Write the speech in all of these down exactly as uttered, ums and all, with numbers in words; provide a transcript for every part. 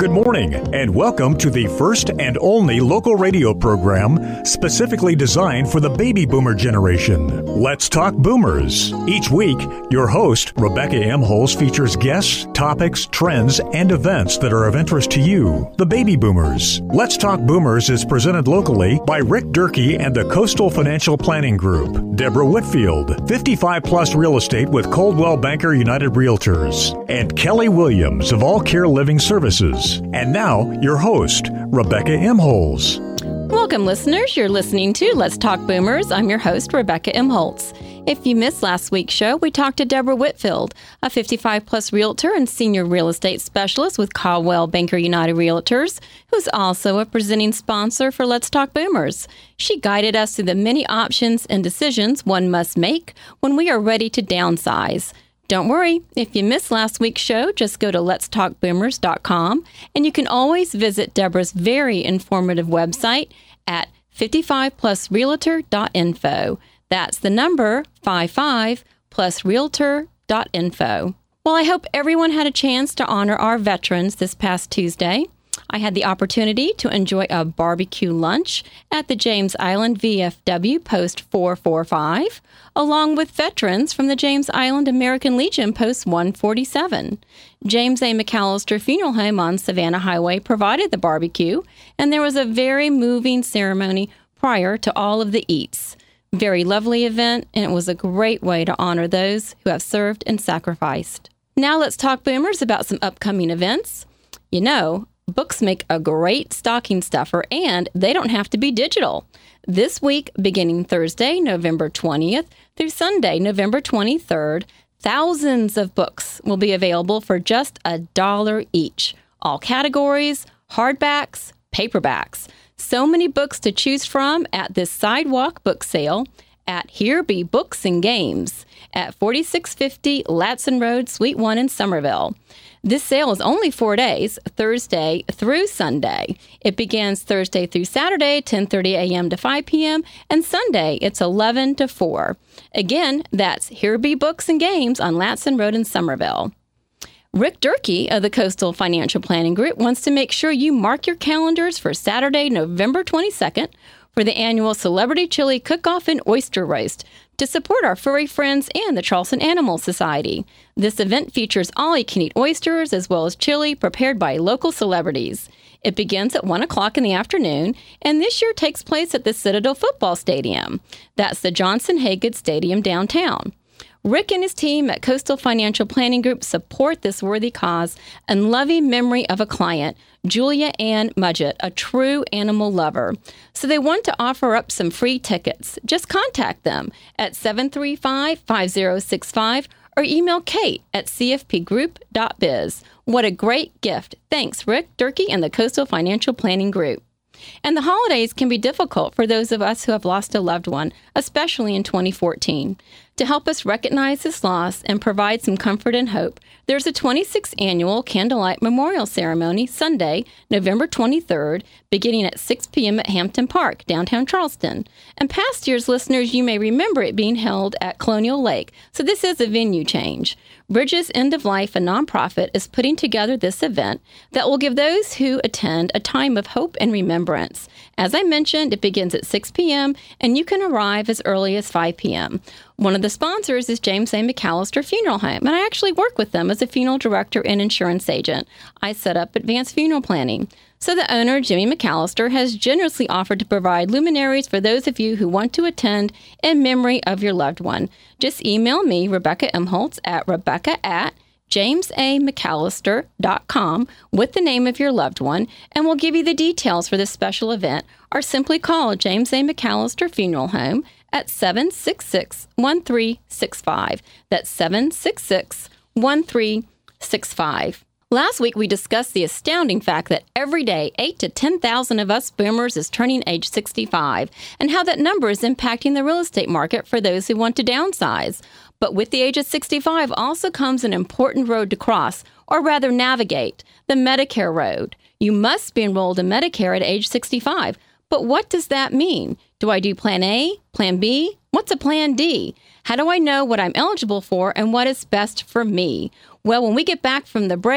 Good morning, and welcome to the first and only local radio program specifically designed for the baby boomer generation. Let's Talk Boomers. Each week, your host, Rebecca Emholz, features guests, topics, trends, and events that are of interest to you, the baby boomers. Let's Talk Boomers is presented locally by Rick Durkee and the Coastal Financial Planning Group, Deborah Whitfield, fifty-five plus Real Estate with Coldwell Banker United Realtors, and Kelly Williams of All Care Living Services. And now, your host, Rebecca Emholz. Welcome, listeners. You're listening to Let's Talk Boomers. I'm your host, Rebecca Emholz. If you missed last week's show, we talked to Deborah Whitfield, a fifty-five plus realtor and senior real estate specialist with Coldwell Banker United Realtors, who's also a presenting sponsor for Let's Talk Boomers. She guided us through the many options and decisions one must make when we are ready to downsize. Don't worry, if you missed last week's show, just go to lets talk boomers dot com, and you can always visit Deborah's very informative website at fifty-five plus realtor dot info. That's the number fifty-five plus realtor dot info. Well, I hope everyone had a chance to honor our veterans this past Tuesday. I had the opportunity to enjoy a barbecue lunch at the James Island V F W Post four forty-five, along with veterans from the James Island American Legion Post one forty-seven. James A. McAllister Funeral Home on Savannah Highway provided the barbecue, and there was a very moving ceremony prior to all of the eats. Very lovely event, and it was a great way to honor those who have served and sacrificed. Now let's talk boomers about some upcoming events. You know, books make a great stocking stuffer, and they don't have to be digital. This week, beginning Thursday, November twentieth, through Sunday, November twenty-third, thousands of books will be available for just a dollar each. All categories, hardbacks, paperbacks. So many books to choose from at this sidewalk book sale at Here Be Books and Games at forty-six fifty Latson Road, Suite one in Somerville. This sale is only four days, Thursday through Sunday. It begins Thursday through Saturday, ten thirty a.m. to five p.m., and Sunday, it's eleven to four. Again, that's Here Be Books and Games on Latson Road in Somerville. Rick Durkee of the Coastal Financial Planning Group wants to make sure you mark your calendars for Saturday, November twenty-second, for the annual Celebrity Chili Cook-Off and Oyster Roast to support our furry friends and the Charleston Animal Society. This event features all-you-can-eat oysters as well as chili prepared by local celebrities. It begins at one o'clock in the afternoon, and this year takes place at the Citadel Football Stadium. That's the Johnson Haygood Stadium downtown. Rick and his team at Coastal Financial Planning Group support this worthy cause in loving memory of a client, Julia Ann Mudgett, a true animal lover. So they want to offer up some free tickets. Just contact them at seven three five, five zero six five or email Kate at c f p group dot biz. What a great gift. Thanks, Rick Durkee and the Coastal Financial Planning Group. And the holidays can be difficult for those of us who have lost a loved one, especially in twenty fourteen. To help us recognize this loss and provide some comfort and hope, there's a twenty-sixth Annual Candlelight Memorial Ceremony Sunday, November twenty-third, beginning at six p.m. at Hampton Park, downtown Charleston. And past year's listeners, you may remember it being held at Colonial Lake, so this is a venue change. Bridges End of Life, a nonprofit, is putting together this event that will give those who attend a time of hope and remembrance. As I mentioned, it begins at six p.m., and you can arrive as early as five p.m. One of the sponsors is James A. McAllister Funeral Home, and I actually work with them as a funeral director and insurance agent. I set up advanced funeral planning. So the owner, Jimmy McAllister, has generously offered to provide luminaries for those of you who want to attend in memory of your loved one. Just email me, Rebecca Emholz, at rebecca at james a mcallister dot com with the name of your loved one, and we'll give you the details for this special event, or simply call James A. McAllister Funeral Home at seven six six, one three six five. That's seven six six, one three six five. Last week, we discussed the astounding fact that every day, eight to ten thousand of us boomers is turning age sixty-five, and how that number is impacting the real estate market for those who want to downsize. But with the age of sixty-five also comes an important road to cross, or rather navigate, the Medicare road. You must be enrolled in Medicare at age sixty-five. But what does that mean? Do I do Plan A, Plan B? What's a Plan D? How do I know what I'm eligible for and what is best for me? Well, when we get back from the break,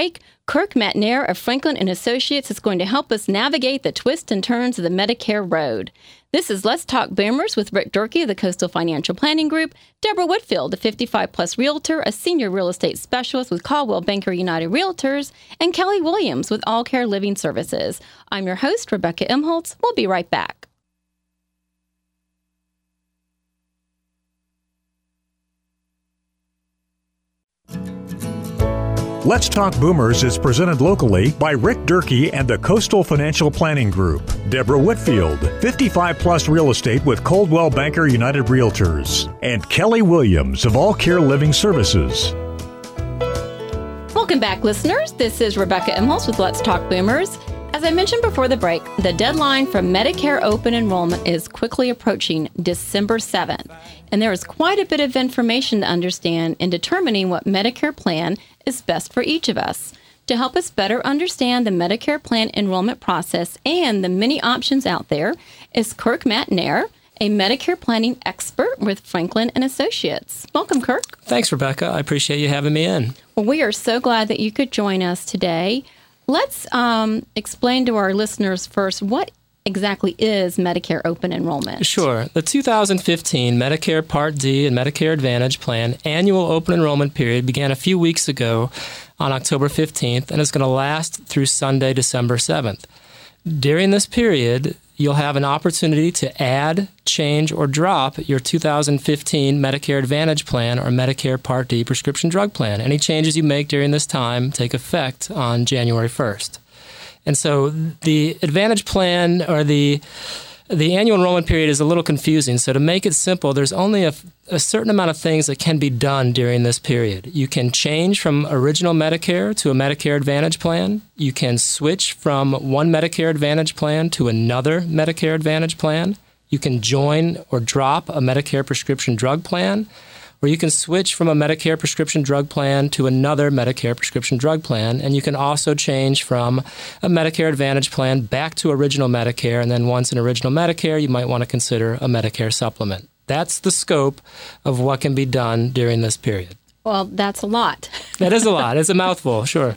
Kirk Matnair of Franklin and Associates is going to help us navigate the twists and turns of the Medicare road. This is Let's Talk Boomers with Rick Durkee of the Coastal Financial Planning Group, Deborah Whitfield, a fifty-five plus realtor, a senior real estate specialist with Caldwell Banker United Realtors, and Kelly Williams with All Care Living Services. I'm your host, Rebecca Imholtz. We'll be right back. Let's Talk Boomers is presented locally by Rick Durkee and the Coastal Financial Planning Group, Deborah Whitfield, fifty-five plus real estate with Coldwell Banker United Realtors, and Kelly Williams of All Care Living Services. Welcome back, listeners. This is Rebecca Imholtz with Let's Talk Boomers. As I mentioned before the break, the deadline for Medicare open enrollment is quickly approaching December seventh, and there is quite a bit of information to understand in determining what Medicare plan is best for each of us. To help us better understand the Medicare plan enrollment process and the many options out there is Kirk Matnair, a Medicare planning expert with Franklin and Associates. Welcome, Kirk. Thanks, Rebecca. I appreciate you having me in. Well, we are so glad that you could join us today. Let's um, explain to our listeners first what exactly is Medicare open enrollment. Sure. The two thousand fifteen Medicare Part D and Medicare Advantage Plan annual open enrollment period began a few weeks ago on October fifteenth and is going to last through Sunday, December seventh. During this period, you'll have an opportunity to add, change, or drop your two thousand fifteen Medicare Advantage Plan or Medicare Part D prescription drug plan. Any changes you make during this time take effect on January first. And so the Advantage Plan or the the annual enrollment period is a little confusing. So to make it simple, there's only a, a certain amount of things that can be done during this period. You can change from original Medicare to a Medicare Advantage plan. You can switch from one Medicare Advantage plan to another Medicare Advantage plan. You can join or drop a Medicare prescription drug plan, or you can switch from a Medicare prescription drug plan to another Medicare prescription drug plan, and you can also change from a Medicare Advantage plan back to original Medicare, and then once in original Medicare, you might want to consider a Medicare supplement. That's the scope of what can be done during this period. Well, that's a lot. That is a lot. It's a mouthful, sure.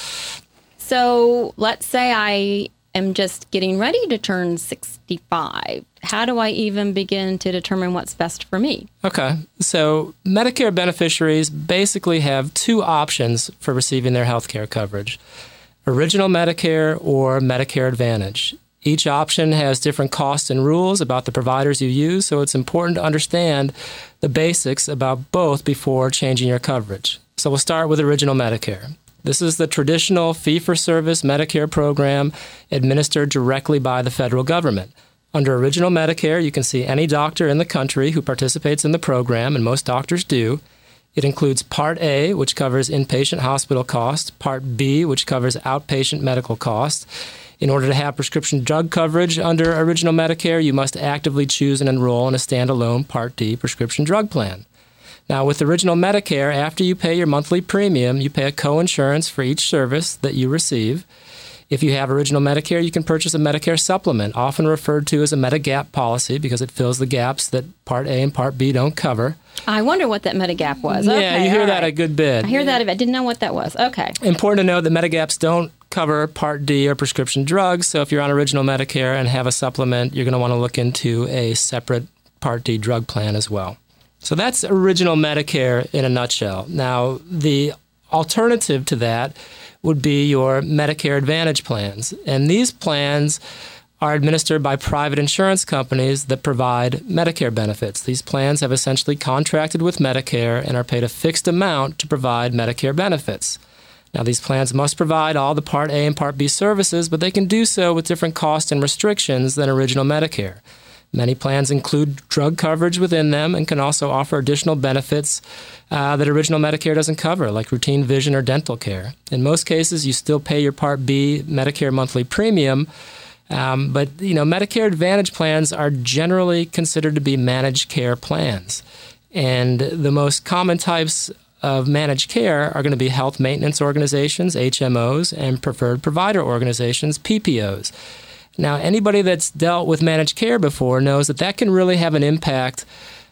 So let's say I am just getting ready to turn sixty-five. How do I even begin to determine what's best for me? Okay. So Medicare beneficiaries basically have two options for receiving their health care coverage: original Medicare or Medicare Advantage. Each option has different costs and rules about the providers you use, so it's important to understand the basics about both before changing your coverage. So we'll start with original Medicare. This is the traditional fee-for-service Medicare program administered directly by the federal government. Under original Medicare, you can see any doctor in the country who participates in the program, and most doctors do. It includes Part A, which covers inpatient hospital costs, Part B, which covers outpatient medical costs. In order to have prescription drug coverage under original Medicare, you must actively choose and enroll in a standalone Part D prescription drug plan. Now, with original Medicare, after you pay your monthly premium, you pay a co-insurance for each service that you receive. If you have original Medicare, you can purchase a Medicare supplement, often referred to as a Medigap policy because it fills the gaps that Part A and Part B don't cover. I wonder what that Medigap was. Yeah, okay, you hear that right. a good bit. I hear that a bit. I didn't know what that was. Okay. Important to know that Medigaps don't cover Part D or prescription drugs, so if you're on original Medicare and have a supplement, you're going to want to look into a separate Part D drug plan as well. So that's original Medicare in a nutshell. Now, the alternative to that would be your Medicare Advantage plans. And these plans are administered by private insurance companies that provide Medicare benefits. These plans have essentially contracted with Medicare and are paid a fixed amount to provide Medicare benefits. Now, these plans must provide all the Part A and Part B services, but they can do so with different costs and restrictions than original Medicare. Many plans include drug coverage within them and can also offer additional benefits uh, that original Medicare doesn't cover, like routine vision or dental care. In most cases, you still pay your Part B Medicare monthly premium, um, but you know Medicare Advantage plans are generally considered to be managed care plans. And the most common types of managed care are going to be health maintenance organizations, H M Os, and preferred provider organizations, P P Os. Now, anybody that's dealt with managed care before knows that that can really have an impact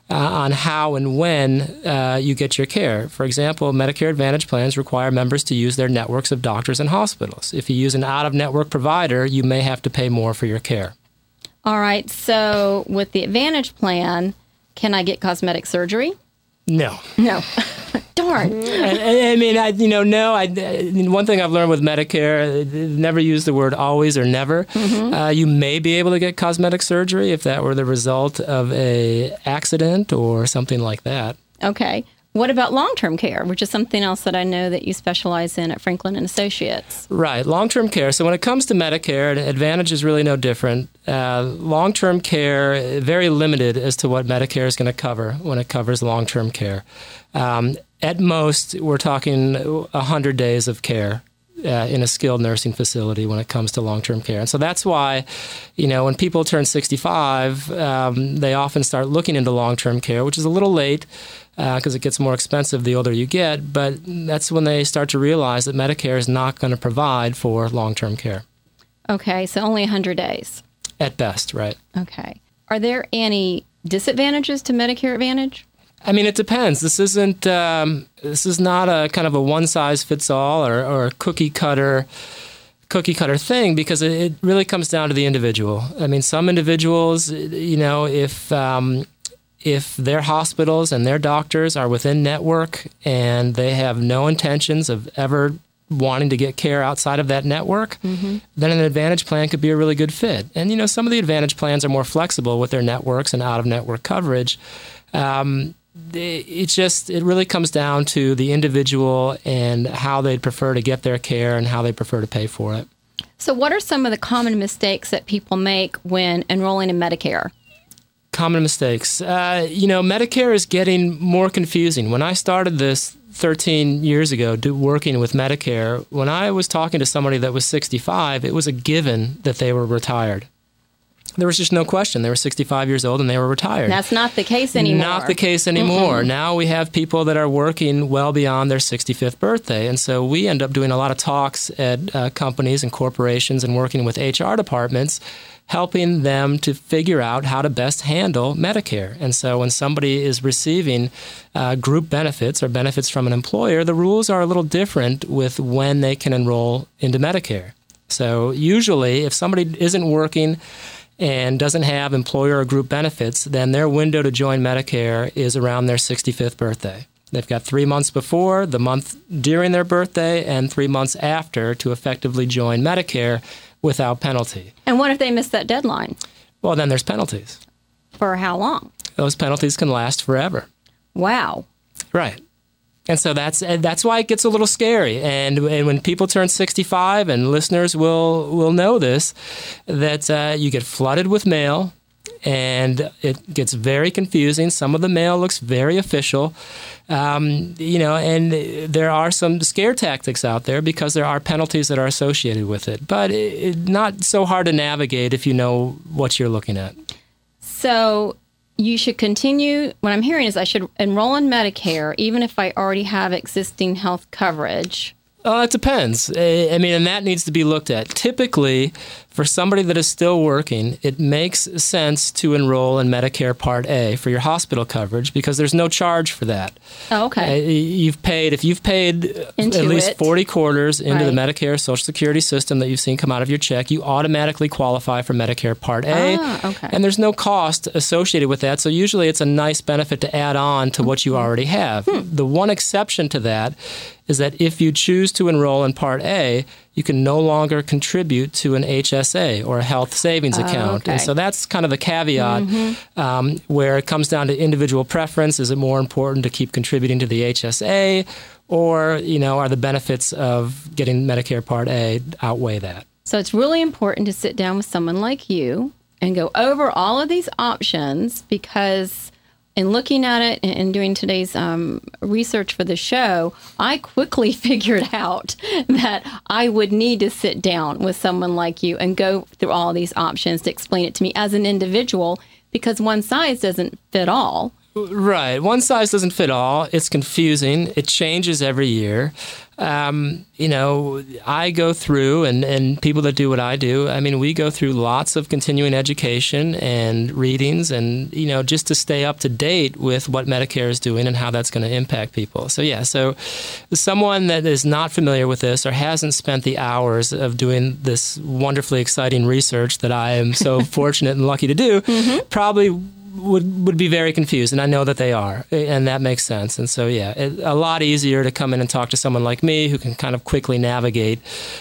uh, on how and when uh, you get your care. For example, Medicare Advantage plans require members to use their networks of doctors and hospitals. If you use an out-of-network provider, you may have to pay more for your care. All right. So with the Advantage plan, can I get cosmetic surgery? No. No. Darn. I, I mean, I, you know, no. I, one thing I've learned with Medicare, never use the word always or never. Mm-hmm. Uh, you may be able to get cosmetic surgery if that were the result of a accident or something like that. Okay. What about long-term care, which is something else that I know that you specialize in at Franklin and Associates? Right, long-term care. So when it comes to Medicare, Advantage is really no different. Uh, long-term care, very limited as to what Medicare is going to cover when it covers long-term care. Um, at most, we're talking one hundred days of care uh, in a skilled nursing facility when it comes to long-term care. And so that's why, you know, when people turn sixty-five, um, they often start looking into long-term care, which is a little late, because uh, it gets more expensive the older you get, but that's when they start to realize that Medicare is not going to provide for long-term care. Okay, so only one hundred days. At best, right. Okay. Are there any disadvantages to Medicare Advantage? I mean, it depends. This isn't, um, this is not a kind of a one-size-fits-all or, or a cookie-cutter cookie cutter thing, because it, it really comes down to the individual. I mean, some individuals, you know, if... Um, If their hospitals and their doctors are within network and they have no intentions of ever wanting to get care outside of that network, mm-hmm. then an Advantage plan could be a really good fit. And, you know, some of the Advantage plans are more flexible with their networks and out-of-network coverage. Um, it just, it really comes down to the individual and how they'd prefer to get their care and how they prefer to pay for it. So what are some of the common mistakes that people make when enrolling in Medicare? Common mistakes. Uh, you know, Medicare is getting more confusing. When I started this thirteen years ago, do, working with Medicare, when I was talking to somebody that was sixty-five, it was a given that they were retired. There was just no question. They were sixty-five years old and they were retired. That's not the case anymore. Not the case anymore. Mm-mm. Now we have people that are working well beyond their sixty-fifth birthday. And so we end up doing a lot of talks at uh, companies and corporations and working with H R departments, helping them to figure out how to best handle Medicare. And so when somebody is receiving uh, group benefits or benefits from an employer, the rules are a little different with when they can enroll into Medicare. So usually if somebody isn't working and doesn't have employer or group benefits, then their window to join Medicare is around their sixty-fifth birthday. They've got three months before, the month during their birthday, and three months after to effectively join Medicare without penalty. And what if they miss that deadline? Well, then there's penalties. For how long? Those penalties can last forever. Wow. Right. And so that's that's why it gets a little scary. And, and when people turn sixty-five, and listeners will will know this, that uh, you get flooded with mail, and it gets very confusing. Some of the mail looks very official, um, you know, and there are some scare tactics out there because there are penalties that are associated with it. But it, it, not so hard to navigate if you know what you're looking at. So you should continue, what I'm hearing is I should enroll in Medicare even if I already have existing health coverage. Oh, it depends. I mean, and that needs to be looked at. Typically, for somebody that is still working, it makes sense to enroll in Medicare Part A for your hospital coverage because there's no charge for that. Oh, okay. Uh, you've paid, if you've paid into at least it. forty quarters into right. the Medicare Social Security system that you've seen come out of your check, you automatically qualify for Medicare Part A. Ah, okay. And there's no cost associated with that. So usually it's a nice benefit to add on to what you already have. Hmm. The one exception to that is that if you choose to enroll in Part A, you can no longer contribute to an H S A or a health savings account. Oh, okay. And so that's kind of the caveat mm-hmm. um, where it comes down to individual preference. Is it more important to keep contributing to the H S A, or, you know, are the benefits of getting Medicare Part A outweigh that? So it's really important to sit down with someone like you and go over all of these options, because in looking at it and doing today's um, research for the show, I quickly figured out that I would need to sit down with someone like you and go through all these options to explain it to me as an individual, because one size doesn't fit all. Right. One size doesn't fit all. It's confusing. It changes every year. Um, you know, I go through, and, and people that do what I do, I mean, we go through lots of continuing education and readings and, you know, just to stay up to date with what Medicare is doing and how that's going to impact people. So, yeah, so someone that is not familiar with this or hasn't spent the hours of doing this wonderfully exciting research that I am so fortunate and lucky to do mm-hmm. probably would would be very confused, and I know that they are, and that makes sense. And so, yeah, it, a lot easier to come in and talk to someone like me who can kind of quickly navigate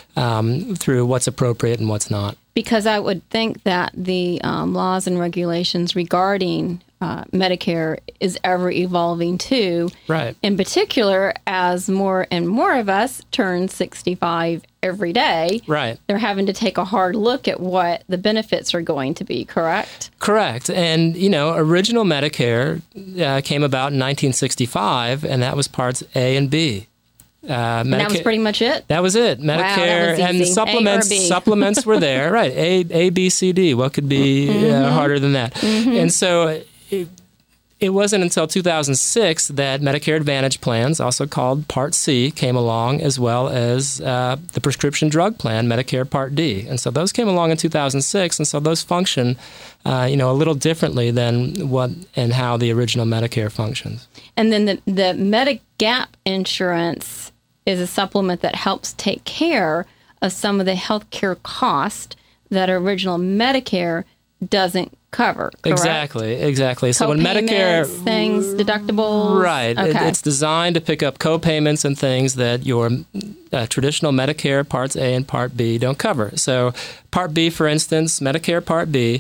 um, through what's appropriate and what's not. Because I would think that the um, laws and regulations regarding uh, Medicare is ever evolving too. Right. In particular, as more and more of us turn sixty-five every day, right, they're having to take a hard look at what the benefits are going to be, correct? Correct. And, you know, original Medicare uh, came about in nineteen sixty-five, and that was parts A and B. Uh, and that was pretty much it? That was it. Medicare wow, that was and supplements supplements were there. Right. A, A, B, C, D. What could be mm-hmm. uh, harder than that? Mm-hmm. And so it, it wasn't until two thousand six that Medicare Advantage plans, also called Part C, came along, as well as uh, the prescription drug plan, Medicare Part D. And so those came along in two thousand six, and so those function uh, you know, a little differently than what and how the original Medicare functions. And then the, the Medigap insurance is a supplement that helps take care of some of the healthcare cost that original Medicare doesn't cover, correct? Exactly, exactly. So when Medicare things, deductibles, right? Okay. It, it's designed to pick up co-payments and things that your uh, traditional Medicare Parts A and Part B don't cover. So Part B, for instance, Medicare Part B,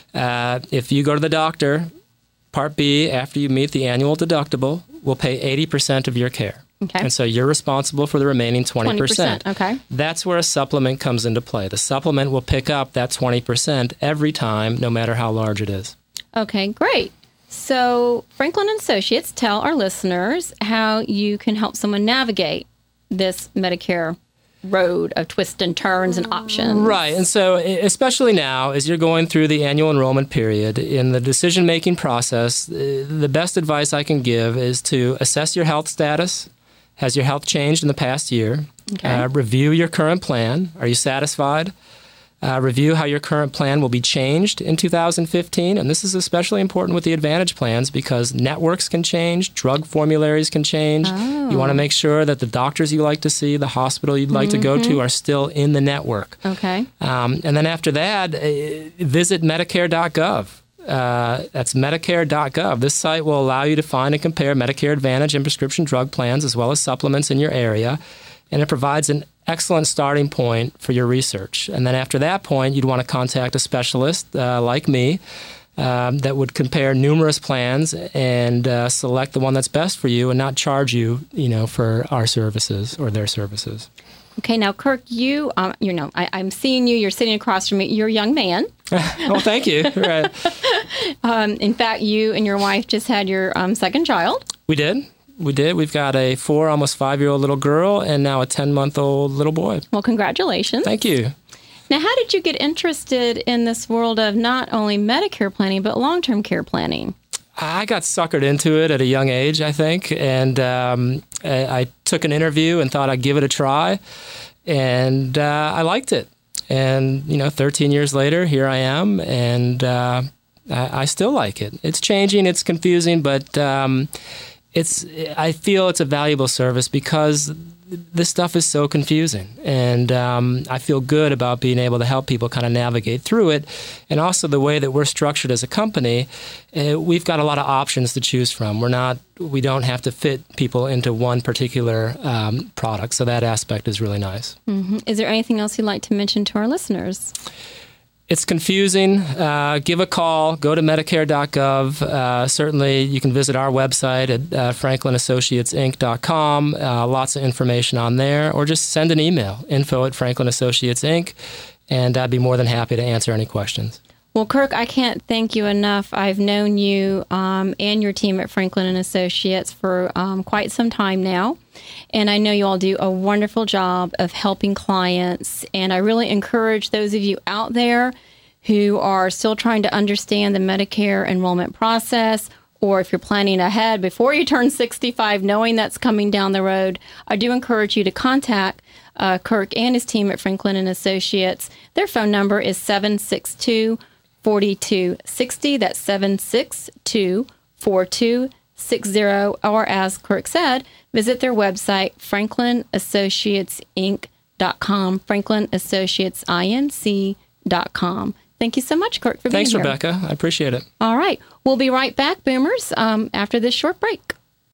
uh, if you go to the doctor, Part B, after you meet the annual deductible, will pay eighty percent of your care. Okay. And so you're responsible for the remaining twenty percent. twenty percent, okay. That's where a supplement comes into play. The supplement will pick up that twenty percent every time, no matter how large it is. Okay, great. So Franklin and Associates, tell our listeners how you can help someone navigate this Medicare road of twists and turns and options. Right. And so especially now, as you're going through the annual enrollment period, in the decision-making process, the best advice I can give is to assess your health status. Has your health changed in the past year? Okay. Uh, review your current plan. Are you satisfied? Uh, review how your current plan will be changed in two thousand fifteen. And this is especially important with the Advantage plans because networks can change, drug formularies can change. Oh. You want to make sure that the doctors you like to see, the hospital you'd like mm-hmm. to go to are still in the network. Okay. Um, and then after that, uh, visit Medicare dot gov. Uh, that's Medicare dot gov. This site will allow you to find and compare Medicare Advantage and prescription drug plans as well as supplements in your area. And it provides an excellent starting point for your research. And then after that point, you'd want to contact a specialist uh, like me um, that would compare numerous plans and uh, select the one that's best for you and not charge you, you know, for our services or their services. Okay, now, Kirk, you, um, you know, I, I'm seeing you. You're sitting across from me. You're a young man. Well, thank you. Right. um, in fact, you and your wife just had your um, second child. We did. We did. We've got a four, almost five-year-old little girl and now a ten-month-old little boy. Well, congratulations. Thank you. Now, how did you get interested in this world of not only Medicare planning, but long-term care planning? I got suckered into it at a young age, I think, and um, I, I took an interview and thought I'd give it a try, and uh, I liked it. And, you know, thirteen years later, here I am, and uh, I, I still like it. It's changing, it's confusing, but um, it's. I feel it's a valuable service because this stuff is so confusing, and um, I feel good about being able to help people kind of navigate through it. And also the way that we're structured as a company, uh, we've got a lot of options to choose from. We're not, we don't have to fit people into one particular um, product, so that aspect is really nice. Mm-hmm. Is there anything else you'd like to mention to our listeners? It's confusing. Uh, give a call. Go to Medicare dot gov. Uh, certainly, you can visit our website at uh, franklin associates inc dot com. Uh, lots of information on there. Or just send an email, info at franklin associates inc, and I'd be more than happy to answer any questions. Well, Kirk, I can't thank you enough. I've known you um, and your team at Franklin and Associates for um, quite some time now, and I know you all do a wonderful job of helping clients, and I really encourage those of you out there who are still trying to understand the Medicare enrollment process or if you're planning ahead before you turn sixty-five, knowing that's coming down the road, I do encourage you to contact uh, Kirk and his team at Franklin and Associates. Their phone number is seven six two, four two six zero. That's seven six two, four two six zero. Or as Kirk said, visit their website, franklin associates inc dot com, franklin associates inc dot com. Thank you so much, Kirk, for being Thanks, here. Thanks, Rebecca. I appreciate it. All right. We'll be right back, Boomers, um, after this short break.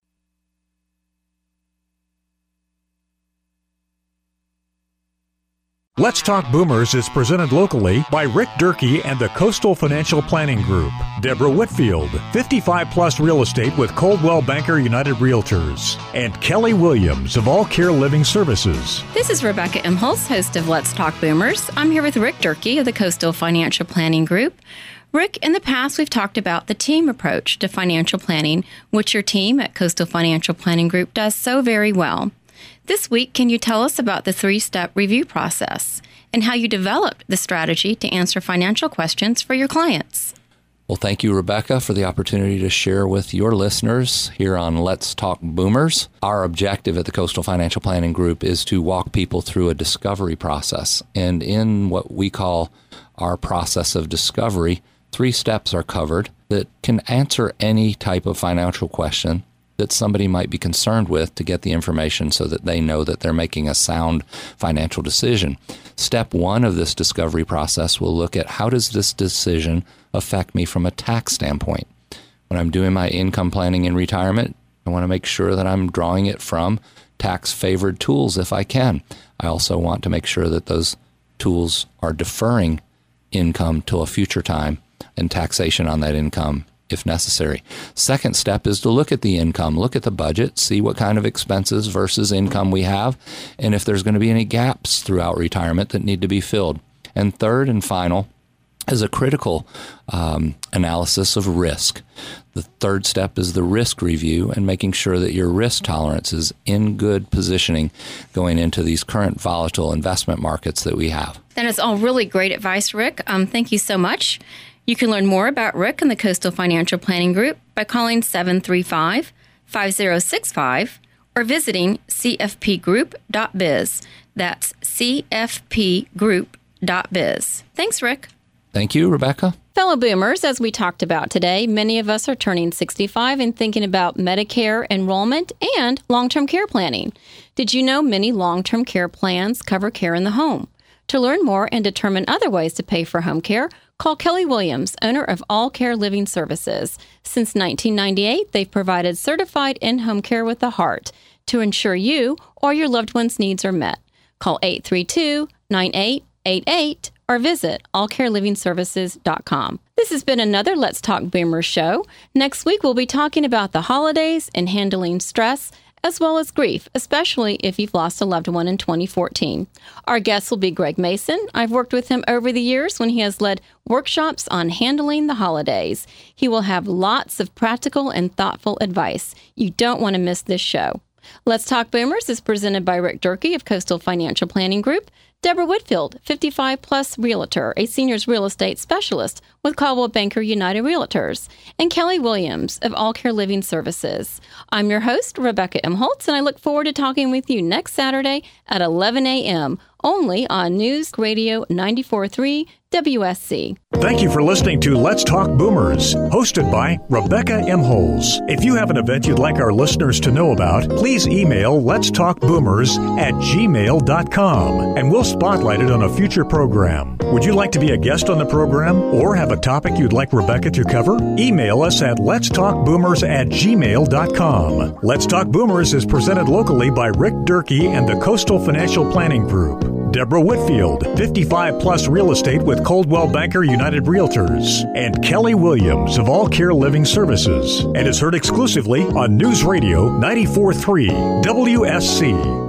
Let's Talk Boomers is presented locally by Rick Durkee and the Coastal Financial Planning Group. Deborah Whitfield, fifty-five plus Real Estate with Coldwell Banker United Realtors. And Kelly Williams of All Care Living Services. This is Rebecca Imholtz, host of Let's Talk Boomers. I'm here with Rick Durkee of the Coastal Financial Planning Group. Rick, in the past, we've talked about the team approach to financial planning, which your team at Coastal Financial Planning Group does so very well. This week, can you tell us about the three-step review process and how you developed the strategy to answer financial questions for your clients? Well, thank you, Rebecca, for the opportunity to share with your listeners here on Let's Talk Boomers. Our objective at the Coastal Financial Planning Group is to walk people through a discovery process. And in what we call our process of discovery, three steps are covered that can answer any type of financial question that somebody might be concerned with to get the information so that they know that they're making a sound financial decision. Step one of this discovery process will look at how does this decision affect me from a tax standpoint. When I'm doing my income planning in retirement, I want to make sure that I'm drawing it from tax-favored tools if I can. I also want to make sure that those tools are deferring income till a future time and taxation on that income if necessary. Second step is to look at the income, look at the budget, see what kind of expenses versus income we have, and if there's going to be any gaps throughout retirement that need to be filled. And third and final is a critical um, analysis of risk. The third step is the risk review and making sure that your risk tolerance is in good positioning going into these current volatile investment markets that we have. That is all really great advice, Rick. Um, thank you so much. You can learn more about Rick and the Coastal Financial Planning Group by calling seven three five, five zero six five or visiting c f p group dot biz. That's c f p group dot biz. Thanks, Rick. Thank you, Rebecca. Fellow Boomers, as we talked about today, many of us are turning sixty-five and thinking about Medicare enrollment and long-term care planning. Did you know many long-term care plans cover care in the home? To learn more and determine other ways to pay for home care, call Kelly Williams, owner of All Care Living Services. Since nineteen ninety-eight, they've provided certified in-home care with the heart to ensure you or your loved one's needs are met. Call eight three two, nine eight eight eight or visit all care living services dot com. This has been another Let's Talk Boomers show. Next week, we'll be talking about the holidays and handling stress, as well as grief, especially if you've lost a loved one in twenty fourteen. Our guest will be Greg Mason. I've worked with him over the years when he has led workshops on handling the holidays. He will have lots of practical and thoughtful advice. You don't want to miss this show. Let's Talk Boomers is presented by Rick Durkee of Coastal Financial Planning Group, Deborah Whitfield, fifty-five plus Realtor, a seniors real estate specialist with Coldwell Banker United Realtors, and Kelly Williams of All Care Living Services. I'm your host, Rebecca Imholtz, and I look forward to talking with you next Saturday at eleven a.m., only on News Radio ninety-four point three W S C. Thank you for listening to Let's Talk Boomers, hosted by Rebecca Imholtz. If you have an event you'd like our listeners to know about, please email letstalkboomers at gmail dot com, and we'll spotlight it on a future program. Would you like to be a guest on the program or have a topic you'd like Rebecca to cover? Email us at letstalkboomers at gmail dot com. Let's Talk Boomers is presented locally by Rick Durkee and the Coastal Financial Planning Group. Deborah Whitfield, fifty-five plus Real Estate with Coldwell Banker United Realtors, and Kelly Williams of All Care Living Services, and is heard exclusively on News Radio ninety-four point three W S C.